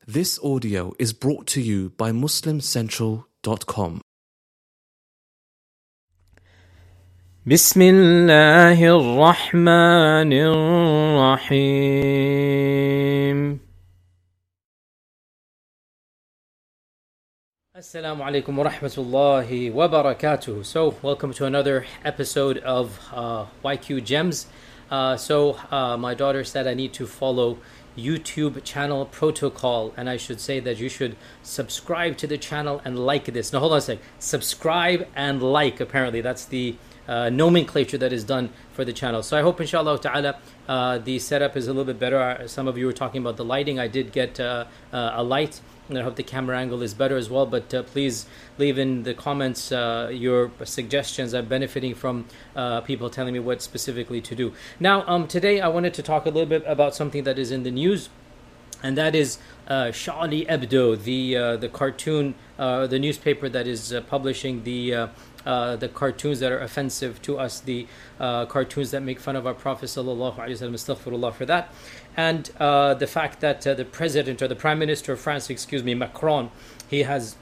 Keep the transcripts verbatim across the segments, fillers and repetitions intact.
This audio is brought to you by muslim central dot com. بسم الله الرحمن الرحيم. Assalamu alaikum wa rahmatullahi wa barakatuh. So, welcome to another episode of uh, Y Q Gems. Uh, so, uh, my daughter said I need to follow YouTube channel protocol, and I should say that you should subscribe to the channel and like this. Now, hold on a sec. Subscribe and like, apparently. That's the uh, nomenclature that is done for the channel. So I hope, inshallah ta'ala, uh, the setup is a little bit better. Some of you were talking about the lighting. I did get uh, uh, a light, and I hope the camera angle is better as well. But uh, please leave in the comments uh, your suggestions. I'm benefiting from uh, people telling me what specifically to do. Now, um, today I wanted to talk a little bit about something that is in the news, and that is uh, Charlie Hebdo, the uh, the cartoon, uh, the newspaper that is uh, publishing the uh, uh, the cartoons that are offensive to us, the uh, cartoons that make fun of our Prophet sallallahu alaihi wasallam. Astaghfirullah for that. And uh, the fact that uh, the president or the prime minister of France, excuse me, Macron, he has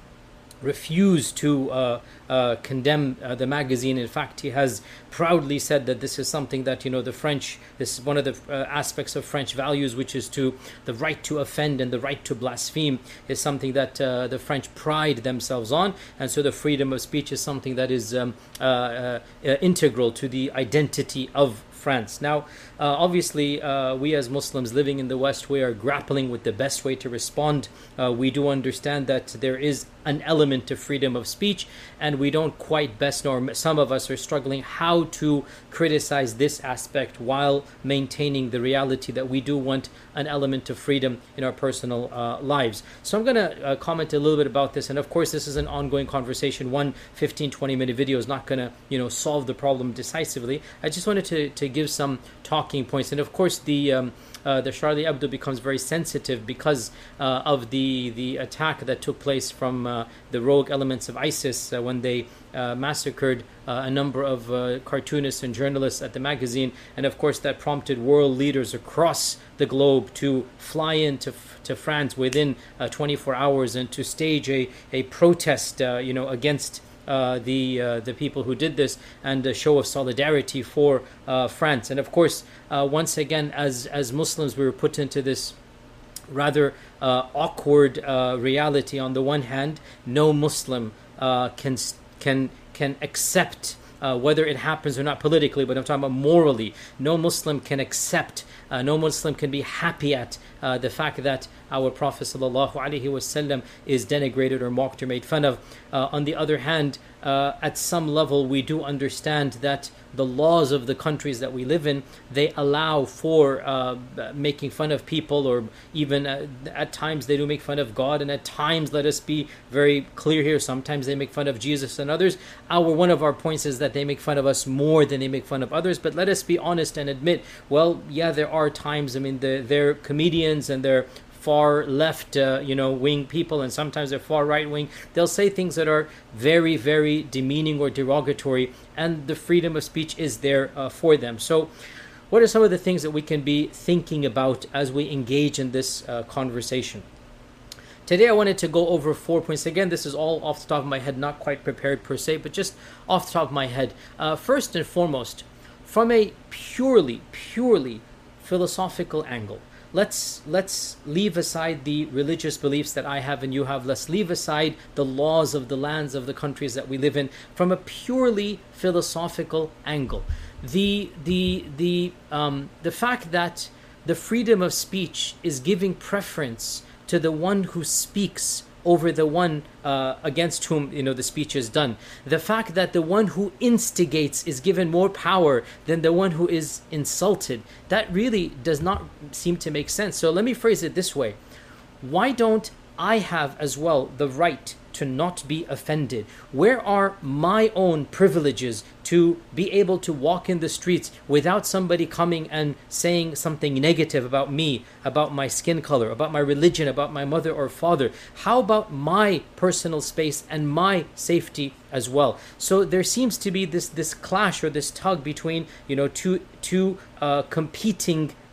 refused to uh, uh, condemn uh, the magazine. In fact, he has proudly said that this is something that, you know, the French, this is one of the uh, aspects of French values, which is to the right to offend and the right to blaspheme is something that uh, the French pride themselves on. And so the freedom of speech is something that is um, uh, uh, uh, integral to the identity of France. Now, uh, obviously, uh, we as Muslims living in the West, we are grappling with the best way to respond. Uh, we do understand that there is an element of freedom of speech, and we don't quite best know, or some of us are struggling how to criticize this aspect while maintaining the reality that we do want an element of freedom in our personal uh, lives. So I'm going to uh, comment a little bit about this, and of course this is an ongoing conversation. One fifteen, twenty minute video is not going to, you know, solve the problem decisively. I just wanted to, to give some talking points, and of course the um, uh, the Charlie Hebdo becomes very sensitive because uh, of the the attack that took place from uh, the rogue elements of ISIS uh, when they uh, massacred uh, a number of uh, cartoonists and journalists at the magazine, and of course that prompted world leaders across the globe to fly into to France within uh, twenty-four hours and to stage a a protest, uh, you know, against Uh, the uh, the people who did this, and a show of solidarity for uh, France. And of course, uh, once again, as as Muslims, we were put into this rather uh, awkward uh, reality. On the one hand, no Muslim uh, can can can accept uh, whether it happens or not politically, but I'm talking about morally. No Muslim can accept, uh, no Muslim can be happy at uh, the fact that our Prophet sallallahu alaihi wasallam is denigrated or mocked or made fun of. Uh, on the other hand, uh, at some level, we do understand that the laws of the countries that we live in, they allow for uh, making fun of people, or even uh, at times they do make fun of God, and at times, let us be very clear here, sometimes they make fun of Jesus and others. Our one of our points is that they make fun of us more than they make fun of others. But let us be honest and admit, well, yeah, there are times, I mean, the, they're comedians and they're far left, uh, you know, wing people, and sometimes they're far right wing. They'll say things that are very, very demeaning or derogatory, and the freedom of speech is there uh, for them. So, what are some of the things that we can be thinking about as we engage in this uh, conversation? Today I wanted to go over four points. Again, this is all off the top of my head, not quite prepared per se, but just off the top of my head. Uh, first and foremost, from a purely, purely philosophical angle, Let's let's leave aside the religious beliefs that I have and you have. Let's leave aside the laws of the lands of the countries that we live in. From a purely philosophical angle, the the the um, the fact that the freedom of speech is giving preference to the one who speaks over the one uh, against whom, you know, the speech is done. The fact that the one who instigates is given more power than the one who is insulted, that really does not seem to make sense. So let me phrase it this way. Why don't I have as well the right to not be offended? Where are my own privileges to be able to walk in the streets without somebody coming and saying something negative about me, about my skin color, about my religion, about my mother or father? How about my personal space and my safety as well? So there seems to be this this clash or this tug between, you know, two two uh, competing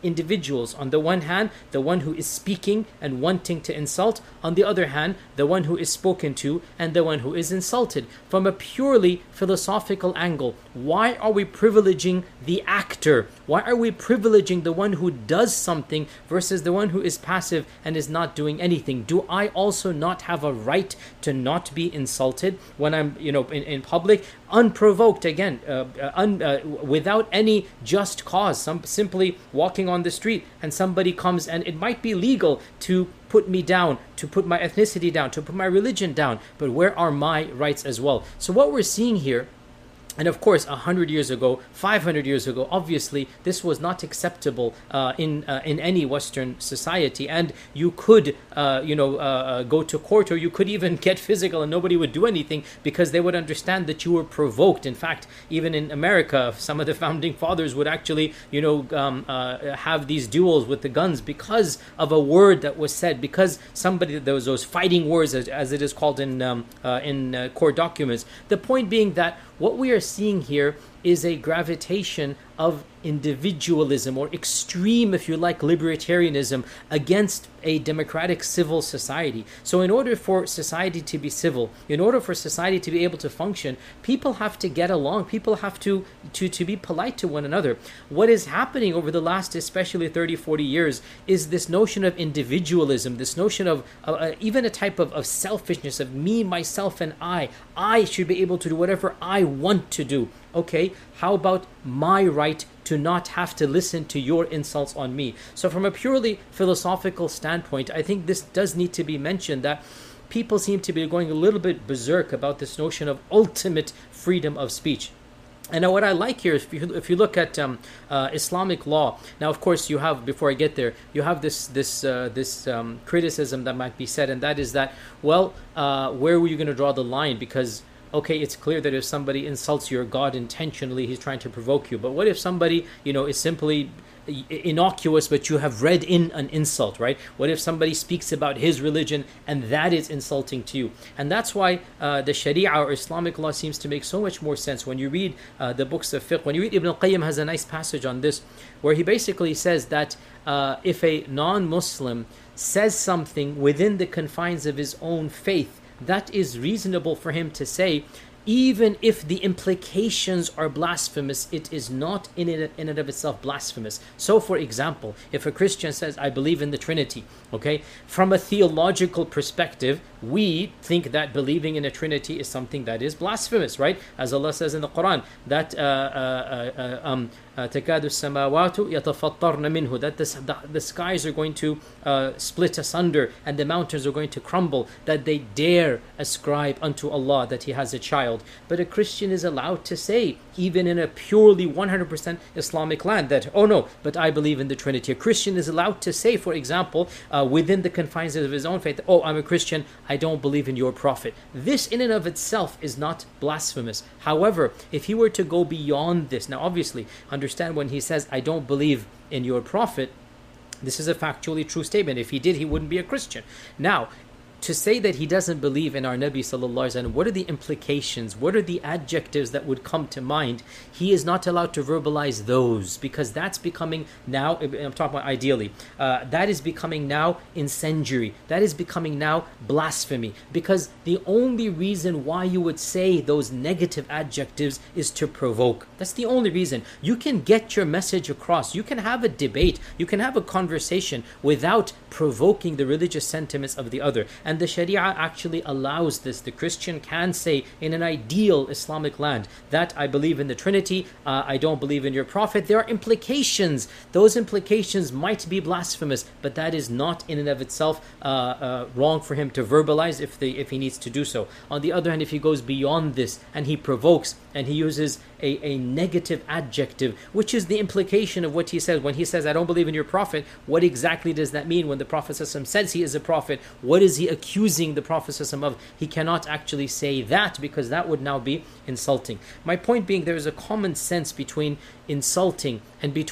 individuals. On the one hand, the one who is speaking and wanting to insult. On the other hand, the one who is spoken to and the one who is insulted. From a purely philosophical angle, why are we privileging the actor? Why are we privileging the one who does something versus the one who is passive and is not doing anything? Do I also not have a right to not be insulted when I'm, you know, in, in public, unprovoked, again, uh, un, uh, without any just cause, some simply walking on the street and somebody comes, and it might be legal to put me down, to put my ethnicity down, to put my religion down, but where are my rights as well? So what we're seeing here, and of course, a hundred years ago, five hundred years ago, obviously, this was not acceptable uh, in uh, in any Western society. And you could, uh, you know, uh, go to court, or you could even get physical, and nobody would do anything because they would understand that you were provoked. In fact, even in America, some of the founding fathers would actually, you know, um, uh, have these duels with the guns because of a word that was said, because somebody, those those fighting words, as, as it is called in um, uh, in uh, court documents. The point being that what we are seeing here is a gravitation of individualism, or extreme, if you like, libertarianism against a democratic civil society. So in order for society to be civil, in order for society to be able to function, people have to get along, people have to, to, to be polite to one another. What is happening over the last especially thirty, forty years is this notion of individualism, this notion of uh, uh, even a type of, of selfishness, of me, myself, and I. I should be able to do whatever I want to do. Okay, how about my right to not have to listen to your insults on me? So from a purely philosophical standpoint, I think this does need to be mentioned, that people seem to be going a little bit berserk about this notion of ultimate freedom of speech. And now what I like here is, if you, if you look at um, uh, Islamic law, now of course you have, before I get there, you have this this uh, this um, criticism that might be said, and that is that, well, uh, where were you going to draw the line? Because okay, it's clear that if somebody insults your God intentionally, he's trying to provoke you. But what if somebody, you know, is simply innocuous, but you have read in an insult, right? What if somebody speaks about his religion and that is insulting to you? And that's why uh, the Sharia or Islamic law seems to make so much more sense when you read uh, the books of fiqh. When you read, Ibn al-Qayyim has a nice passage on this, where he basically says that uh, if a non-Muslim says something within the confines of his own faith, that is reasonable for him to say, even if the implications are blasphemous, it is not in it, in and of itself blasphemous. So, for example, if a Christian says, I believe in the Trinity, okay, from a theological perspective, we think that believing in a Trinity is something that is blasphemous, right? As Allah says in the Quran, that uh, uh, uh, um, تَكَادُ السَّمَاوَاتُ يَتَفَطَّرْنَ مِنْهُ, that the, the, the skies are going to uh, split asunder and the mountains are going to crumble, that they dare ascribe unto Allah that He has a child. But a Christian is allowed to say, even in a purely one hundred percent Islamic land, that, oh no, but I believe in the Trinity. A Christian is allowed to say, for example, uh, within the confines of his own faith, oh, I'm a Christian, I don't believe in your prophet. This in and of itself is not blasphemous. However, if he were to go beyond this, now obviously, understand when he says, I don't believe in your prophet, this is a factually true statement. If he did, he wouldn't be a Christian. Now, to say that he doesn't believe in our Nabi sallallahu alaihi wasallam, what are the implications? What are the adjectives that would come to mind? He is not allowed to verbalize those, because that's becoming now, I'm talking about ideally, uh, that is becoming now incendiary. That is becoming now blasphemy, because the only reason why you would say those negative adjectives is to provoke. That's the only reason. You can get your message across. You can have a debate. You can have a conversation without provoking the religious sentiments of the other. And the Sharia actually allows this. The Christian can say in an ideal Islamic land that I believe in the Trinity, uh, I don't believe in your prophet. There are implications. Those implications might be blasphemous, but that is not in and of itself uh, uh, wrong for him to verbalize if, the, if he needs to do so. On the other hand, if he goes beyond this and he provokes and he uses a, a negative adjective, which is the implication of what he says. When he says, I don't believe in your prophet, what exactly does that mean? When the Prophet says he is a prophet, what is he accusing the Prophet of? He cannot actually say that, because that would now be insulting. My point being, there is a common sense between insulting and between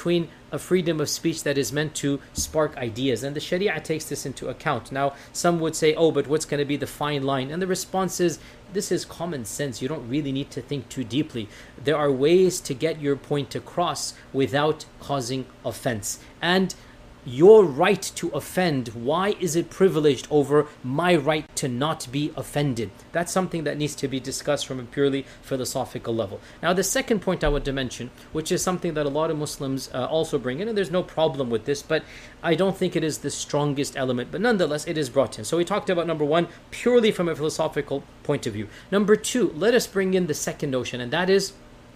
a freedom of speech that is meant to spark ideas. And the Sharia takes this into account. Now, some would say, oh, but what's going to be the fine line? And the response is, this is common sense. You don't really need to think too deeply. There are ways to get your point across without causing offense. And your right to offend, why is it privileged over my right to not be offended? That's something that needs to be discussed from a purely philosophical level. Now, the second point I want to mention, which is something that a lot of Muslims uh, also bring in, and there's no problem with this, but I don't think it is the strongest element, but nonetheless, it is brought in. So we talked about number one, purely from a philosophical point of view. Number two, let us bring in the second notion, and that is,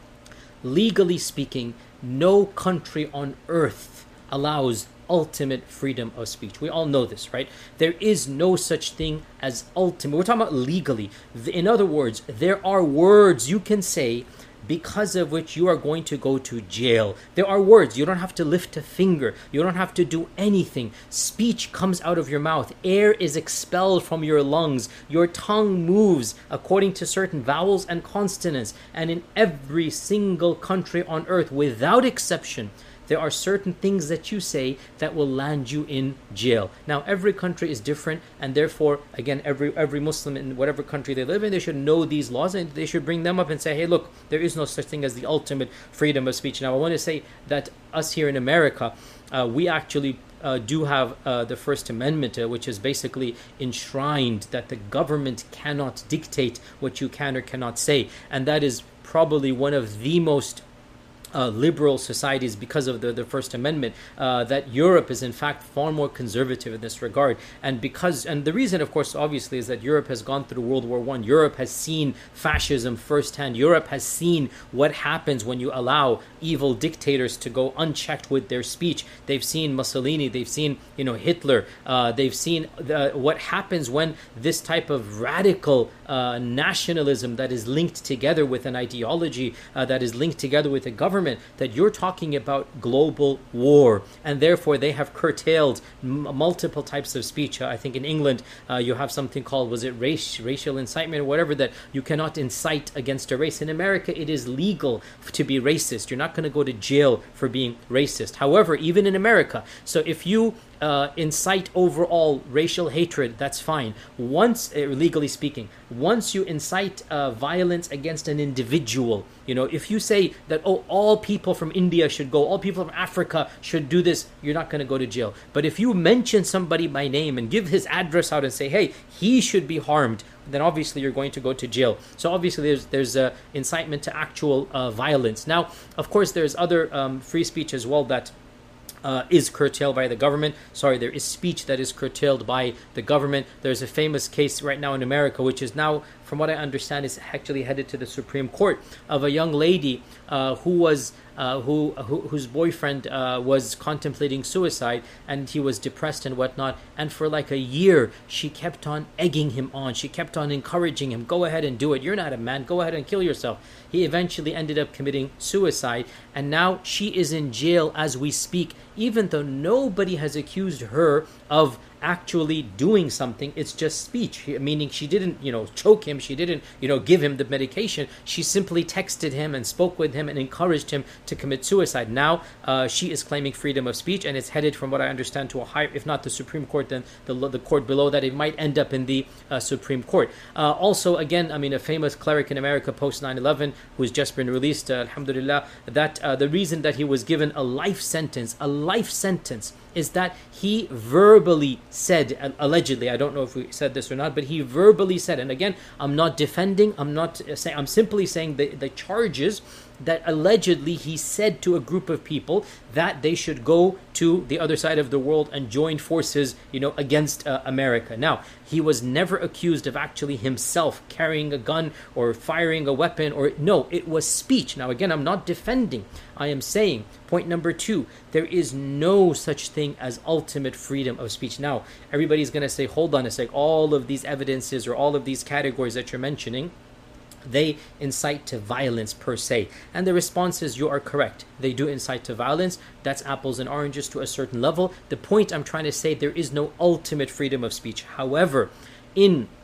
legally speaking, no country on earth allows ultimate freedom of speech. We all know this, right? There is no such thing as ultimate. We're talking about legally. In other words, there are words you can say because of which you are going to go to jail. There are words. You don't have to lift a finger. You don't have to do anything. Speech comes out of your mouth. Air is expelled from your lungs. Your tongue moves according to certain vowels and consonants. And in every single country on earth, without exception, there are certain things that you say that will land you in jail. Now, every country is different, and therefore, again, every every Muslim in whatever country they live in, they should know these laws, and they should bring them up and say, hey, look, there is no such thing as the ultimate freedom of speech. Now, I want to say that us here in America, uh, we actually uh, do have uh, the First Amendment, uh, which is basically enshrined that the government cannot dictate what you can or cannot say. And that is probably one of the most Uh, liberal societies because of the, the First Amendment, uh, that Europe is in fact far more conservative in this regard. And because, and the reason, of course, obviously, is that Europe has gone through World War One. Europe has seen fascism firsthand. Europe has seen what happens when you allow evil dictators to go unchecked with their speech. They've seen Mussolini, they've seen, you know, Hitler, uh, they've seen the, what happens when this type of radical uh, nationalism that is linked together with an ideology, uh, that is linked together with a government, that you're talking about global war, and therefore they have curtailed m- multiple types of speech. Uh, I think in England uh, you have something called, was it race, racial incitement or whatever, that you cannot incite against a race. In America, it is legal to be racist. You're not going to go to jail for being racist. However, even in America, so if you Uh, incite overall racial hatred, that's fine. Once, uh, legally speaking, once you incite uh, violence against an individual, you know, if you say that, oh, all people from India should go, all people from Africa should do this, you're not going to go to jail. But if you mention somebody by name and give his address out and say, hey, he should be harmed, then obviously you're going to go to jail. So obviously there's there's uh, incitement to actual uh, violence. Now, of course, there's other um, free speech as well that Uh, is curtailed by the government. Sorry, there is speech that is curtailed by the government. There's a famous case right now in America, which is now, from what I understand, is actually headed to the Supreme Court, of a young lady uh, who was uh, who, who whose boyfriend uh, was contemplating suicide, and he was depressed and whatnot. And for like a year, she kept on egging him on. She kept on encouraging him, go ahead and do it. You're not a man. Go ahead and kill yourself. He eventually ended up committing suicide, and now she is in jail as we speak, even though nobody has accused her of actually doing something. It's just speech, meaning she didn't, you know, choke him. She didn't, you know, give him the medication. She simply texted him and spoke with him and encouraged him to commit suicide. Now uh, she is claiming freedom of speech, and it's headed, from what I understand, to a higher, if not the Supreme Court, then the, the court below that. It might end up in the uh, Supreme Court. Uh, also, again, I mean, a famous cleric in America post nine eleven, who's just been released, uh, alhamdulillah, that uh, the reason that he was given a life sentence, a life sentence, is that he verbally said, allegedly, I don't know if we said this or not, but he verbally said, and again, I'm not defending, I'm not saying, I'm simply saying the, the charges that allegedly he said to a group of people that they should go to the other side of the world and join forces, you know, against uh, America. Now, he was never accused of actually himself carrying a gun or firing a weapon, or no, it was speech. Now, again, I'm not defending. I am saying, point number two, there is no such thing as ultimate freedom of speech. Now, everybody's going to say, hold on a sec, all of these evidences or all of these categories that you're mentioning, they incite to violence per se. And the response is, you are correct. They do incite to violence. That's apples and oranges to a certain level. The point I'm trying to say, there is no ultimate freedom of speech. However, in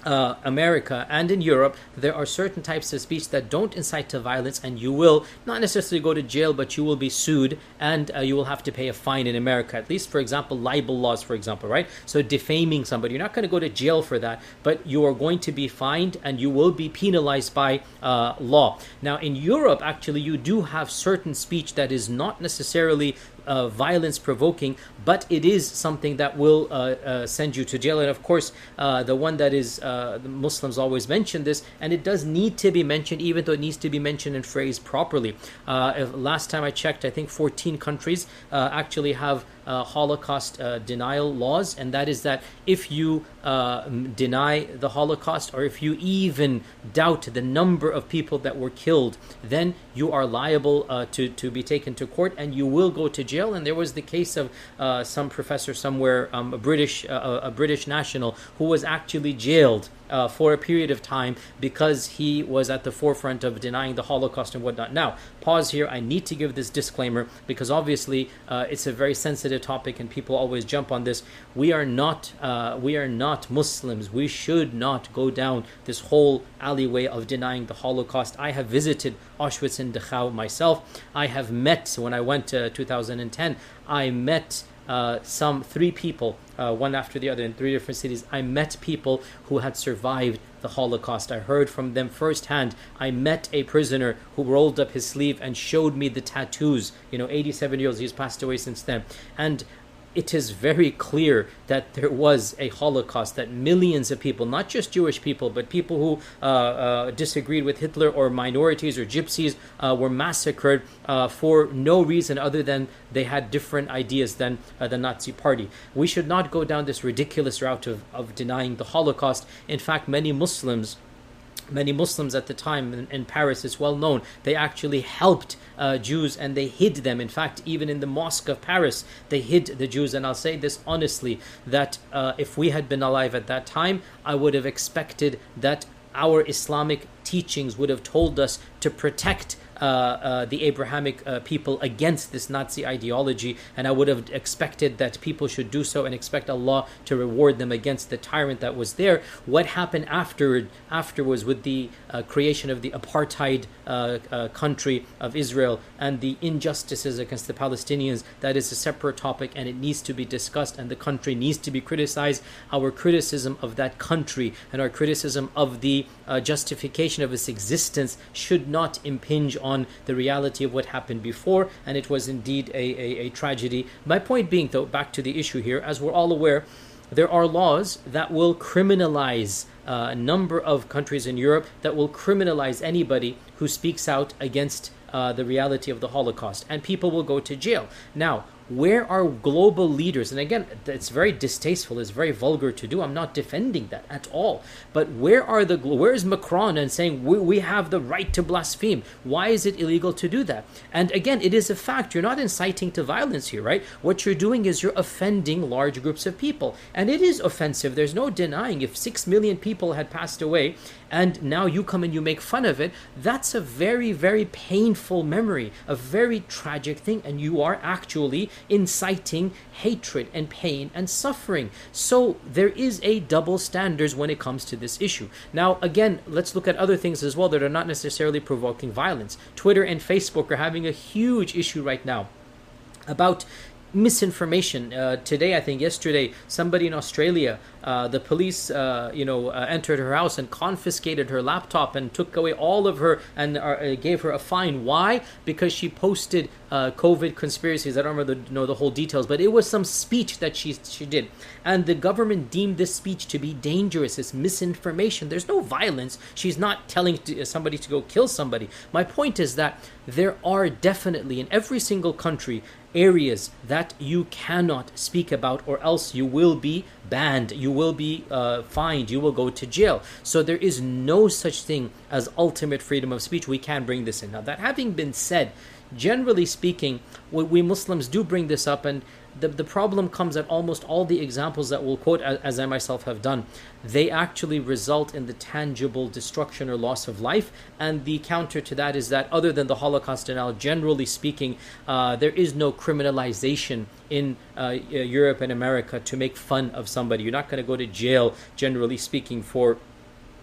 Uh, America and in Europe, there are certain types of speech that don't incite to violence, and you will not necessarily go to jail, but you will be sued, and uh, you will have to pay a fine in America. At least, for example, libel laws, for example, right? So defaming somebody, you're not going to go to jail for that, but you are going to be fined, and you will be penalized by uh, law. Now, in Europe, actually, you do have certain speech that is not necessarily Uh, violence provoking, but it is something that will uh, uh, send you to jail. And of course, uh, the one that is, uh, the Muslims always mention this, and it does need to be mentioned, even though it needs to be mentioned and phrased properly. Uh, if, last time I checked, I think fourteen countries uh, actually have uh, Holocaust uh, denial laws, and that is that if you uh, deny the Holocaust, or if you even doubt the number of people that were killed, then you are liable uh, to, to be taken to court, and you will go to jail. And there was the case of uh, some professor somewhere, um, a British uh, a British national, who was actually jailed uh, for a period of time because he was at the forefront of denying the Holocaust and whatnot. Now, pause here. I need to give this disclaimer because obviously uh, it's a very sensitive topic and people always jump on this. We are not uh, we are not Muslims. We should not go down this whole alleyway of denying the Holocaust. I have visited Auschwitz and Dachau myself. I have met, when I went to two thousand ten, I met uh, some three people, uh, one after the other in three different cities. I met people who had survived the Holocaust. I heard from them firsthand. I met a prisoner who rolled up his sleeve and showed me the tattoos. You know, eighty-seven years, he's passed away since then. And it is very clear that there was a Holocaust, that millions of people, not just Jewish people, but people who uh, uh, disagreed with Hitler, or minorities or gypsies, uh, were massacred uh, for no reason other than they had different ideas than uh, the Nazi party. We should not go down this ridiculous route of, of denying the Holocaust. In fact, many Muslims Many Muslims at the time in, in Paris, it's well known, they actually helped uh, Jews and they hid them. In fact, even in the Mosque of Paris, they hid the Jews. And I'll say this honestly, that uh, if we had been alive at that time, I would have expected that our Islamic teachings would have told us to protect Uh, uh, the Abrahamic uh, people against this Nazi ideology, and I would have expected that people should do so and expect Allah to reward them against the tyrant that was there. What happened after afterwards with the uh, creation of the apartheid uh, uh, country of Israel and the injustices against the Palestinians, that is a separate topic, and it needs to be discussed, and the country needs to be criticized. Our criticism of that country and our criticism of the uh, justification of its existence should not impinge on on the reality of what happened before, and it was indeed a, a, a tragedy. My point being, though, back to the issue here, as we're all aware, there are laws that will criminalize uh, a number of countries in Europe, that will criminalize anybody who speaks out against uh, the reality of the Holocaust, and people will go to jail. Now, where are global leaders? And again, it's very distasteful, it's very vulgar to do. I'm not defending that at all. But where are the, where is Macron and saying we, we have the right to blaspheme? Why is it illegal to do that? And again, it is a fact. You're not inciting to violence here, right? What you're doing is you're offending large groups of people. And it is offensive. There's no denying. If six million people had passed away and now you come and you make fun of it, that's a very, very painful memory, a very tragic thing. And you are actually inciting hatred and pain and suffering. So there is a double standards when it comes to this issue. Now, again, let's look at other things as well that are not necessarily provoking violence. Twitter and Facebook are having a huge issue right now about misinformation. Uh, today, I think yesterday, somebody in Australia, uh, the police, uh, you know, uh, entered her house and confiscated her laptop and took away all of her and uh, gave her a fine. Why? Because she posted uh, COVID conspiracies. I don't remember the, know the whole details, but it was some speech that she she did, and the government deemed this speech to be dangerous. It's misinformation. There's no violence. She's not telling to, somebody to go kill somebody. My point is that there are definitely in every single country areas that you cannot speak about, or else you will be banned, you will be uh, fined, you will go to jail. So there is no such thing as ultimate freedom of speech. We can bring this in. Now, that having been said, generally speaking, we, we Muslims do bring this up, and the, the problem comes that almost all the examples that we'll quote, as, as I myself have done, they actually result in the tangible destruction or loss of life. And the counter to that is that other than the Holocaust denial, generally speaking, uh, there is no criminalization in uh, Europe and America to make fun of somebody. You're not going to go to jail, generally speaking, for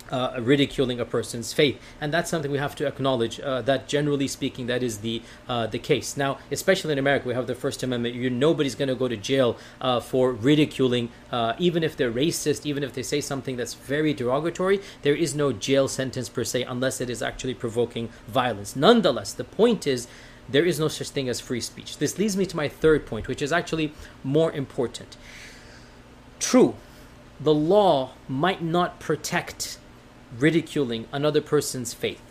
Uh, ridiculing a person's faith, and that's something we have to acknowledge. Uh, that generally speaking, that is the uh, the case. Now, especially in America, we have the First Amendment. You nobody's going to go to jail uh, for ridiculing, uh, even if they're racist, even if they say something that's very derogatory. There is no jail sentence per se, unless it is actually provoking violence. Nonetheless, the point is, there is no such thing as free speech. This leads me to my third point, which is actually more important. True, the law might not protect ridiculing another person's faith.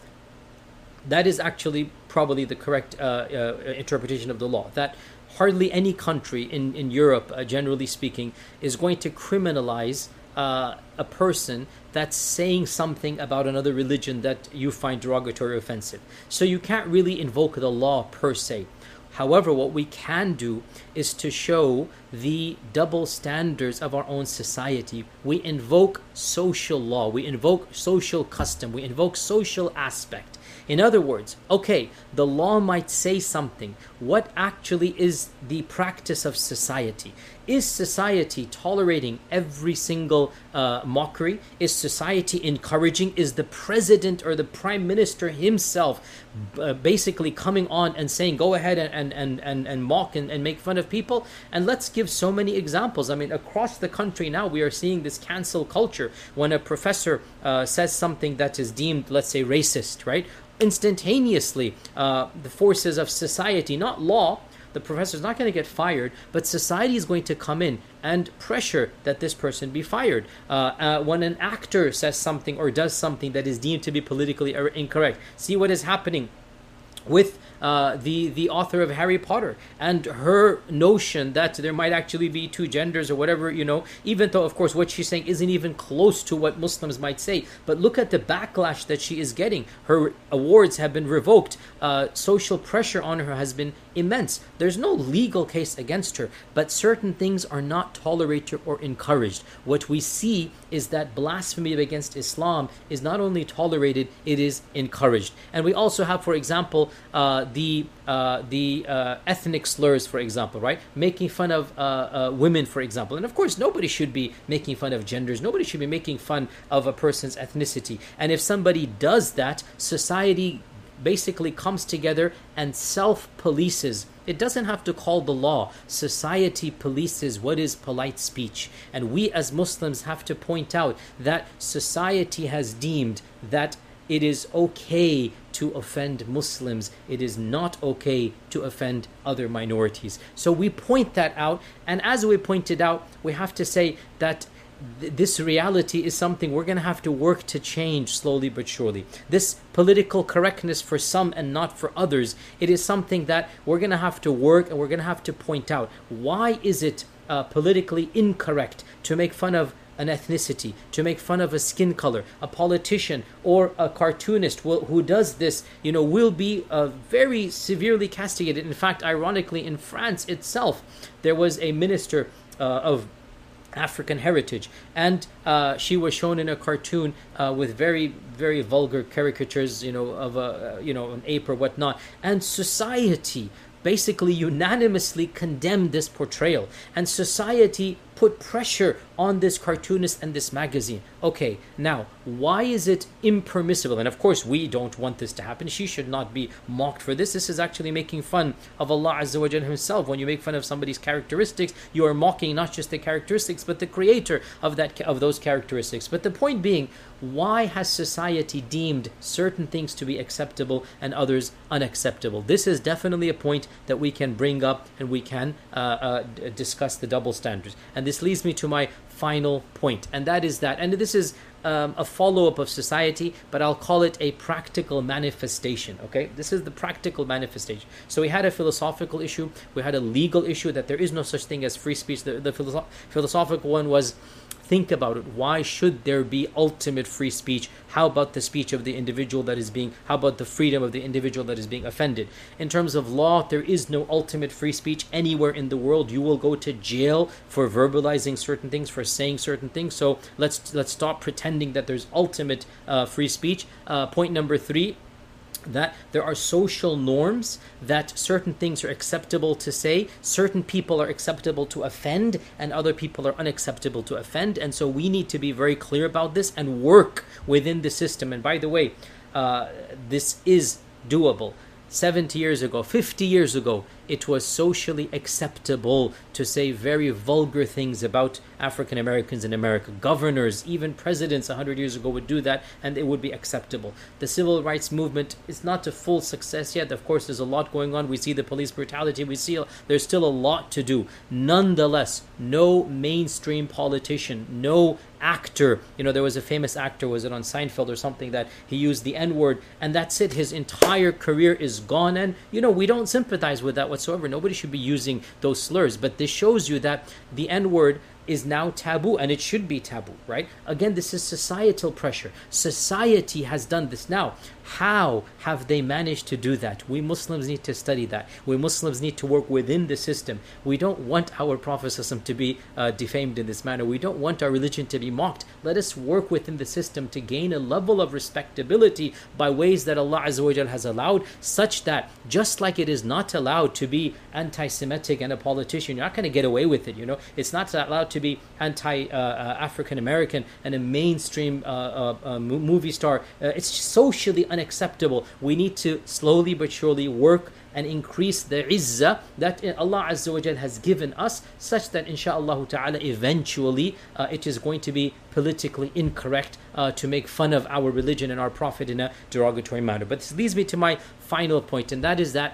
That is actually probably the correct uh, uh, interpretation of the law. That hardly any country in, in Europe, uh, generally speaking, is going to criminalize uh, a person that's saying something about another religion that you find derogatory or offensive. So you can't really invoke the law per se. However, what we can do is to show the double standards of our own society. We invoke social law, we invoke social custom, we invoke social aspect. In other words, okay, the law might say something. What actually is the practice of society? Is society tolerating every single uh, mockery? Is society encouraging? Is the president or the prime minister himself uh, basically coming on and saying, go ahead and, and, and, and mock and, and make fun of people? And let's give so many examples. I mean, across the country now, we are seeing this cancel culture. When a professor uh, says something that is deemed, let's say, racist, right? Instantaneously, uh, the forces of society, not law, the professor is not going to get fired, but society is going to come in and pressure that this person be fired. Uh, uh, when an actor says something or does something that is deemed to be politically incorrect, see what is happening with uh, the the author of Harry Potter and her notion that there might actually be two genders or whatever, you know, even though, of course, what she's saying isn't even close to what Muslims might say. But look at the backlash that she is getting. Her awards have been revoked. Uh, social pressure on her has been immense. There's no legal case against her, but certain things are not tolerated or encouraged. What we see is that blasphemy against Islam is not only tolerated, it is encouraged. And we also have, for example, uh, the uh, the uh, ethnic slurs, for example, right? Making fun of uh, uh, women, for example. And of course, nobody should be making fun of genders. Nobody should be making fun of a person's ethnicity. And if somebody does that, society basically comes together and self-polices. It doesn't have to call the law. Society polices what is polite speech. And we as Muslims have to point out that society has deemed that it is okay to offend Muslims. It is not okay to offend other minorities. So we point that out. And as we pointed out, we have to say that this reality is something we're going to have to work to change slowly but surely. This political correctness for some and not for others, it is something that we're going to have to work and we're going to have to point out. Why is it uh, politically incorrect to make fun of an ethnicity, to make fun of a skin color? A politician or a cartoonist will, who does this, you know, will be uh, very severely castigated. In fact, ironically, in France itself, there was a minister uh, of African heritage, and uh, she was shown in a cartoon uh, with very, very vulgar caricatures, you know, of a, you know, an ape or whatnot, and society basically unanimously condemned this portrayal, and society put pressure on this cartoonist and this magazine. Okay, now, why is it impermissible? And of course, we don't want this to happen. She should not be mocked for this. This is actually making fun of Allah Azza wa Jalla himself. When you make fun of somebody's characteristics, you are mocking not just the characteristics, but the creator of that of those characteristics. But the point being, why has society deemed certain things to be acceptable and others unacceptable? This is definitely a point that we can bring up and we can uh, uh, discuss the double standards. And this leads me to my final point, and that is that, and this is um, a follow-up of society, but I'll call it a practical manifestation, okay? This is the practical manifestation. So we had a philosophical issue, we had a legal issue, that there is no such thing as free speech. The, the philosoph- philosophical one was, think about it. Why should there be ultimate free speech? How about the speech of the individual that is being, how about the freedom of the individual that is being offended? In terms of law, there is no ultimate free speech anywhere in the world. You will go to jail for verbalizing certain things, for saying certain things. So let's let's stop pretending that there's ultimate uh, free speech. Uh, point number three, that there are social norms, that certain things are acceptable to say, certain people are acceptable to offend, and other people are unacceptable to offend. And so we need to be very clear about this and work within the system. And by the way, uh, this is doable. seventy years ago, fifty years ago, it was socially acceptable to say very vulgar things about African Americans in America. Governors, even presidents one hundred years ago would do that, and it would be acceptable. The civil rights movement is not a full success yet. Of course, there's a lot going on. We see the police brutality. We see there's still a lot to do. Nonetheless, no mainstream politician, no actor, you know, there was a famous actor, was it on Seinfeld or something, that he used the N-word, and that's it. His entire career is gone, and, you know, we don't sympathize with that whatsoever. Nobody should be using those slurs, but this shows you that the N-word is now taboo, and it should be taboo, right? Again, this is societal pressure. Society has done this. Now, how have they managed to do that? We Muslims need to study that. We Muslims need to work within the system. We don't want our Prophet to be uh, defamed in this manner. We don't want our religion to be mocked. Let us work within the system to gain a level of respectability by ways that Allah Azza wa Jal has allowed, such that just like it is not allowed to be anti-Semitic and a politician, you're not going to get away with it, you know. It's not allowed to be anti-African uh, American and a mainstream uh, uh, uh, movie star. Uh, it's socially unacceptable. We need to slowly but surely work and increase the izzah that Allah Azza wa Jal has given us, such that inshaAllah ta'ala eventually uh, it is going to be politically incorrect uh, to make fun of our religion and our Prophet in a derogatory manner. But this leads me to my final point, and that is that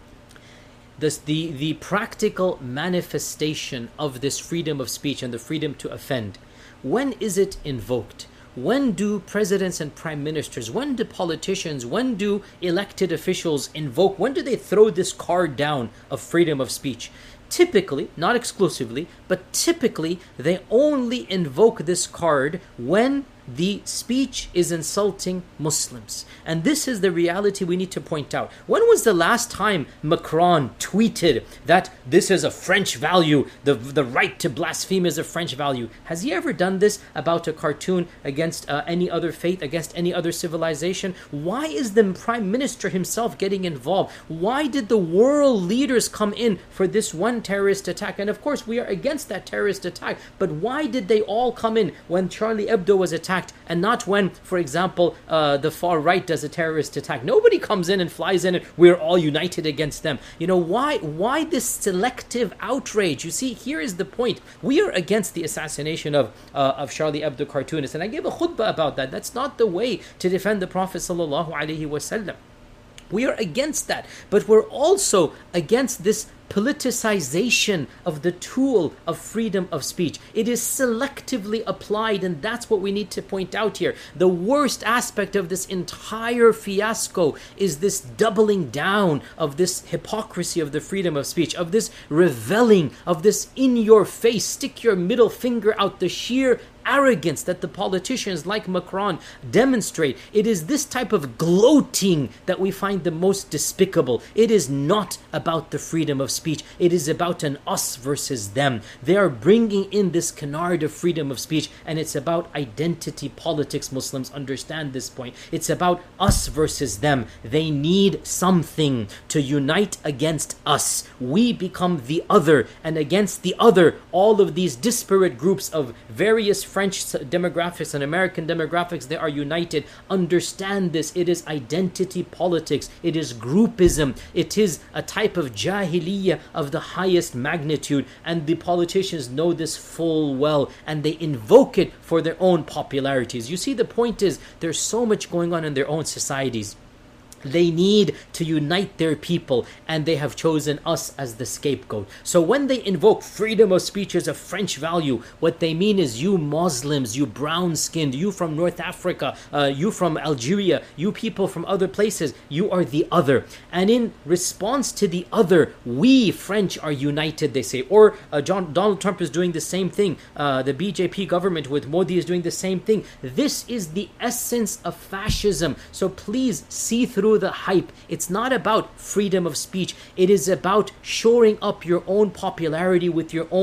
This, the, the practical manifestation of this freedom of speech and the freedom to offend, when is it invoked? When do presidents and prime ministers, when do politicians, when do elected officials invoke, when do they throw this card down of freedom of speech? Typically, not exclusively, but typically they only invoke this card when the speech is insulting Muslims. And this is the reality we need to point out. When was the last time Macron tweeted that this is a French value, the, the right to blaspheme is a French value? Has he ever done this about a cartoon against uh, any other faith, against any other civilization? Why is the Prime Minister himself getting involved? Why did the world leaders come in for this one terrorist attack? And of course, we are against that terrorist attack, but why did they all come in when Charlie Hebdo was attacked, and not when, for example, uh, the far right does a terrorist attack? Nobody comes in and flies in and we're all united against them. You know, why why this selective outrage? You see, here is the point. We are against the assassination of uh, of Charlie Hebdo cartoonist, and I gave a khutbah about that. That's not the way to defend the Prophet sallallahu alaihi wasallam. We are against that, but we're also against this politicization of the tool of freedom of speech. It is selectively applied, and that's what we need to point out here. The worst aspect of this entire fiasco is this doubling down of this hypocrisy of the freedom of speech, of this reveling, of this in your face, stick your middle finger out, the sheer arrogance that the politicians like Macron demonstrate. It is this type of gloating that we find the most despicable. It is not about the freedom of speech. It is about an us versus them. They are bringing in this canard of freedom of speech, and it's about identity politics. Muslims understand this point. It's about us versus them. They need something to unite against us. We become the other, and against the other, all of these disparate groups of various French demographics and American demographics, they are united. Understand this. It is identity politics. It is groupism. It is a type of jahiliyyah of the highest magnitude, and the politicians know this full well, and they invoke it for their own popularities. You see, the point is, there's so much going on in their own societies. They need to unite their people, and they have chosen us as the scapegoat. So when they invoke freedom of speech as a French value, what they mean is, you Muslims, you brown-skinned, you from North Africa, uh, you from Algeria, you people from other places, you are the other. And in response to the other, we French are united, they say. Or uh, John, Donald Trump is doing the same thing. Uh, the B J P government with Modi is doing the same thing. This is the essence of fascism. So please see through the hype. It's not about freedom of speech. It is about shoring up your own popularity with your own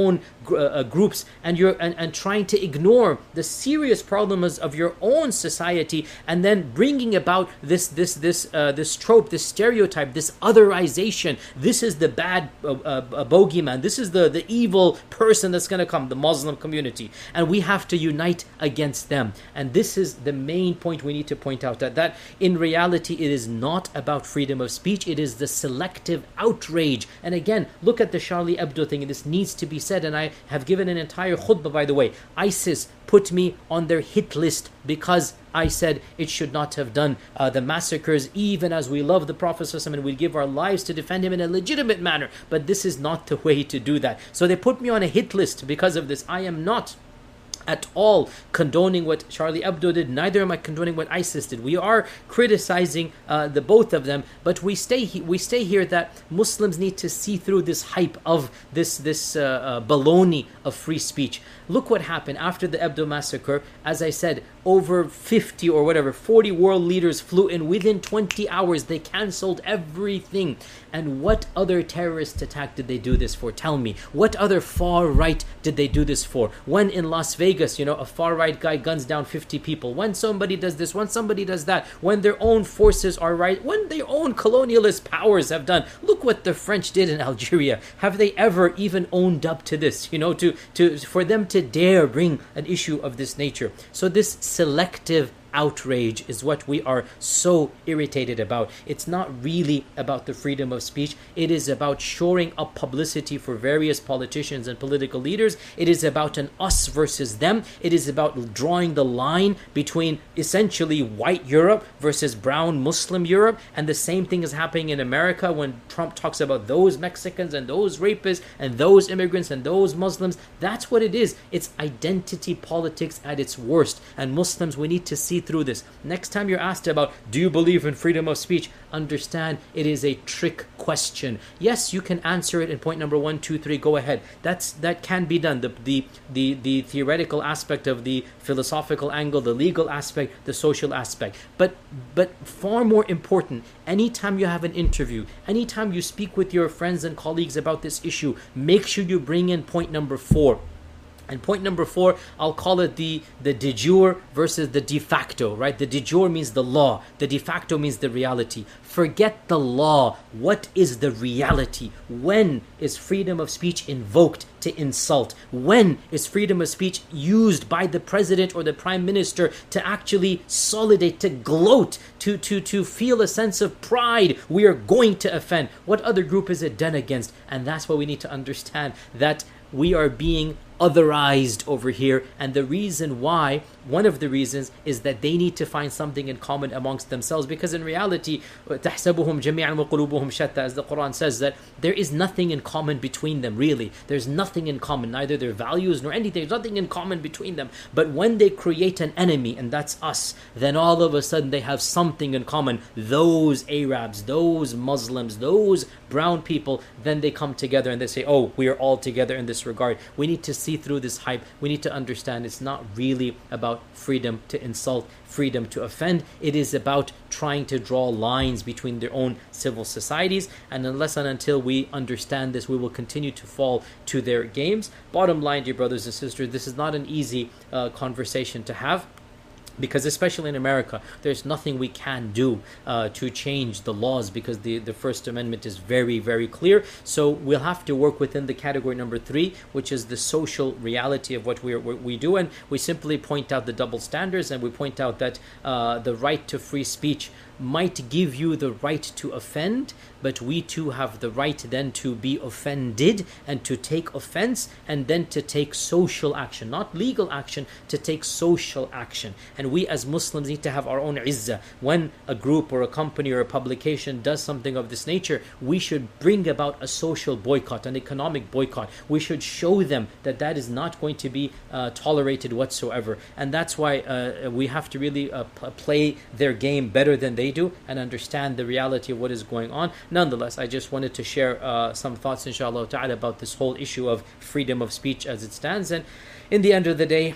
uh, groups, and you're and, and trying to ignore the serious problems of your own society, and then bringing about this this this uh, this trope, this stereotype, this otherization. This is the bad uh, uh, bogeyman. This is the the evil person that's going to come, the Muslim community, and we have to unite against them. And this is the main point we need to point out, that that in reality it is not about freedom of speech. It is the selective outrage. And again, look at the Charlie Hebdo thing. This needs to be said, and I have given an entire khutbah, by the way. ISIS put me on their hit list because I said it should not have done uh, the massacres, even as we love the Prophet ﷺ and we give our lives to defend him in a legitimate manner. But this is not the way to do that. So they put me on a hit list because of this. I am not at all condoning what Charlie Hebdo did. Neither am I condoning what ISIS did. We are criticizing uh, the both of them, but we stay he- we stay here that Muslims need to see through this hype of this this uh, uh, baloney of free speech. Look what happened after the Hebdo massacre. As I said, over fifty or whatever, forty world leaders flew in. Within twenty hours, they cancelled everything. And what other terrorist attack did they do this for? Tell me. What other far right did they do this for? When in Las Vegas, you know, a far right guy guns down fifty people. When somebody does this, when somebody does that, when their own forces are right, when their own colonialist powers have done. Look what the French did in Algeria. Have they ever even owned up to this? You know, to, to for them to dare bring an issue of this nature. So this selective outrage is what we are so irritated about. It's not really about the freedom of speech. It is about shoring up publicity for various politicians and political leaders. It is about an us versus them. It is about drawing the line between essentially white Europe versus brown Muslim Europe. And the same thing is happening in America when Trump talks about those Mexicans and those rapists and those immigrants and those Muslims. That's what it is. It's identity politics at its worst. And Muslims, we need to see through this. Next time you're asked about, do you believe in freedom of speech? Understand it is a trick question. Yes, you can answer it in point number one, two, three. Go ahead. That's that can be done. The the the the theoretical aspect of the philosophical angle, the legal aspect, the social aspect. But but far more important, anytime you have an interview, anytime you speak with your friends and colleagues about this issue, make sure you bring in point number four. And point number four, I'll call it the, the de jure versus the de facto, right? The de jure means the law. The de facto means the reality. Forget the law. What is the reality? When is freedom of speech invoked to insult? When is freedom of speech used by the president or the prime minister to actually solidate, to gloat, to, to, to feel a sense of pride? We are going to offend. What other group is it done against? And that's what we need to understand, that we are being otherized over here, and the reason why, one of the reasons, is that they need to find something in common amongst themselves, because in reality, تَحْسَبُهُمْ جَمِيعًا وَقُلُوبُهُمْ شَتَّى, as the Quran says, that there is nothing in common between them, really. There's nothing in common, neither their values nor anything. There's nothing in common between them. But when they create an enemy, and that's us, then all of a sudden they have something in common. Those Arabs, those Muslims, those brown people, then they come together and they say, oh, we are all together in this regard. We need to see through this hype. We need to understand it's not really about freedom to insult, freedom to offend. It is about trying to draw lines between their own civil societies. And unless and until we understand this, we will continue to fall to their games. Bottom line, dear brothers and sisters, this is not an easy uh, conversation to have. Because especially in America, there's nothing we can do uh, to change the laws, because the, the First Amendment is very, very clear. So we'll have to work within the category number three, which is the social reality of what we are, what we do. And we simply point out the double standards, and we point out that uh, the right to free speech might give you the right to offend, but we too have the right then to be offended and to take offense, and then to take social action, not legal action, to take social action. And we as Muslims need to have our own izzah. When a group or a company or a publication does something of this nature, we should bring about a social boycott, an economic boycott. We should show them that that is not going to be uh, tolerated whatsoever. And that's why uh, we have to really uh, p- play their game better than they do, and understand the reality of what is going on. Nonetheless, I just wanted to share uh, some thoughts, inshallah ta'ala, about this whole issue of freedom of speech as it stands. And in the end of the day,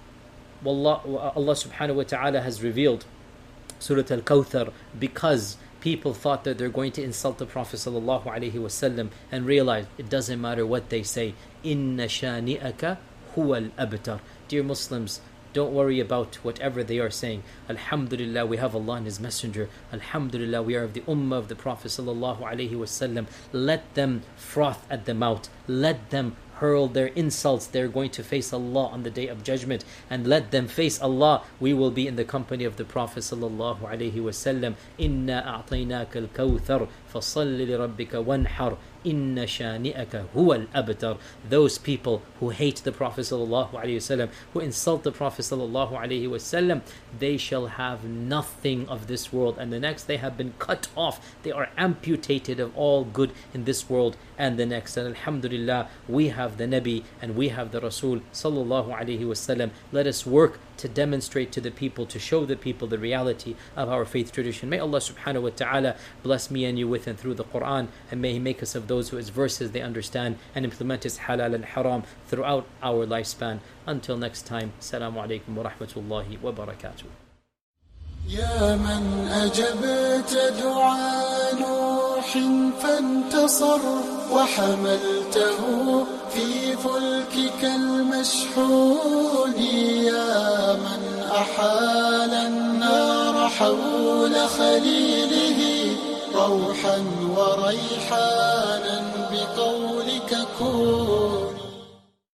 Wallah, Allah subhanahu wa ta'ala has revealed Surah Al-Kawthar because people thought that they're going to insult the Prophet sallallahu alaihi wasallam and realized it doesn't matter what they say. Inna shani'aka huwa al-abtar. Dear Muslims, don't worry about whatever they are saying. Alhamdulillah, we have Allah and His Messenger. Alhamdulillah, we are of the ummah of the Prophet sallallahu alaihi wasallam. Let them froth at the mouth. Let them hurl their insults. They're going to face Allah on the Day of Judgment, and let them face Allah. We will be in the company of the Prophet sallallahu alaihi wasallam. Inna a'tainaka al-kawthar fasalli li rabbika wanhar inna shani'aka huwa al-abtar. Those people who hate the Prophet sallallahu alaihi wasallam, who insult the Prophet sallallahu alaihi wasallam, they shall have nothing of this world, and the next they have been cut off. They are amputated of all good in this world and the next. And alhamdulillah, we have the Nabi and we have the Rasul sallallahu alaihi wasallam. Let us work to demonstrate to the people, to show the people the reality of our faith tradition. May Allah subhanahu wa ta'ala bless me and you with and through the Quran, and may He make us of those who His verses they understand and implement His halal and haram throughout our lifespan. Until next time, Assalamu alaikum wa rahmatullahi wa barakatuh. يا من أجبت دعاء نوح فانتصر وحملته في فلكك المشحون يا من أحال النار حول خليله روحا وريحانا بقولك كن